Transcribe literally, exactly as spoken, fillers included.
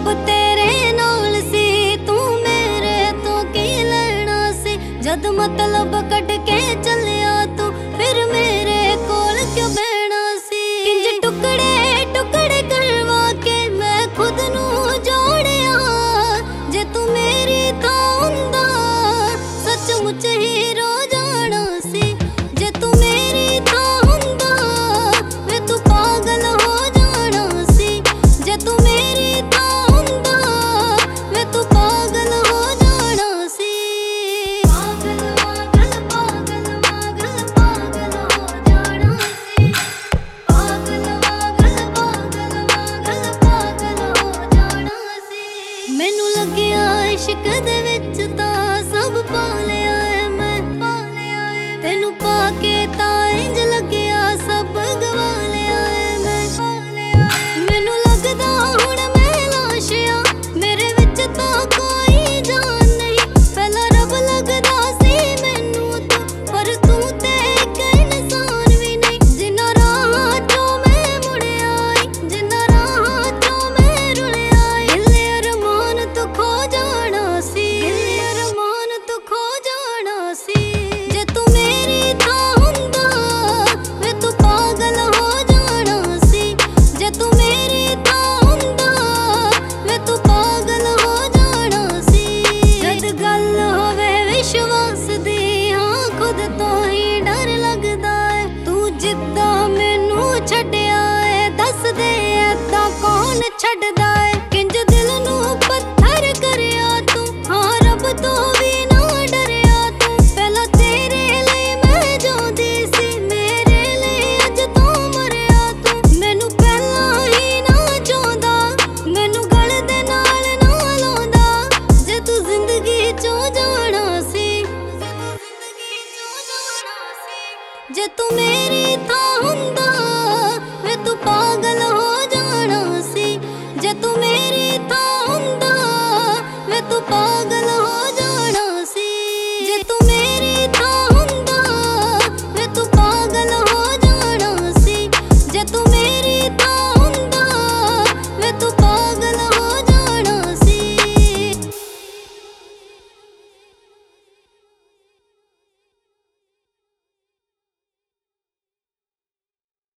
सब तेरे नाल सी, तू मेरे तो की लेना सी। जद मतलब कट के चलिया तू फिर मेरे कोल क्यों बहना सी। इंज टुकड़े टुकड़े करवा के मैं खुद नू जोड़िया, जे तू मेरी था हुंदा सचमुच ही रो जाना सी। जे तू मेरी था हुंदा वे तू पागल हो जाना सी। जे तू मेरी था हुंदा वे तू पागल हो जाना सी। पागल पागल पागल पागल पागल हो जाना सी। पागल पागल पागल पागल पागल हो जाना सी। मैनू लग्या इश्क दे विच तां सब पा लिया है मैं, पा लिया है तेनू पाके तां इंज लग्या सब गवा लिया है मैं, पा लिया है। मैनू लगदा हुण मैं लाश आ, मेरे विच तां कोई जान नहीं। पहला रब लगदा सी मैनू तू, पर तू ते इक इंसान भी नहीं। जिन्ना राह चों मैं मुड़िया आई, जिन्ना राह चों मैं रुलिया आई। दिल अरमान तू खो जाना सी, दिल अरमान तू खो जाना सी। जे तू मेरी था हुंदा वे तू पागल हो जाना सी। जे तू मेरी था हुंदा वे तू पागल हो जाना सी। जद गल होवे विश्वास दी, हाँ खुद तो ही डर लगदा है। तू जिद्दां मैनू छड्डिया है, दस दे ऐदां कौन छड्डदा है।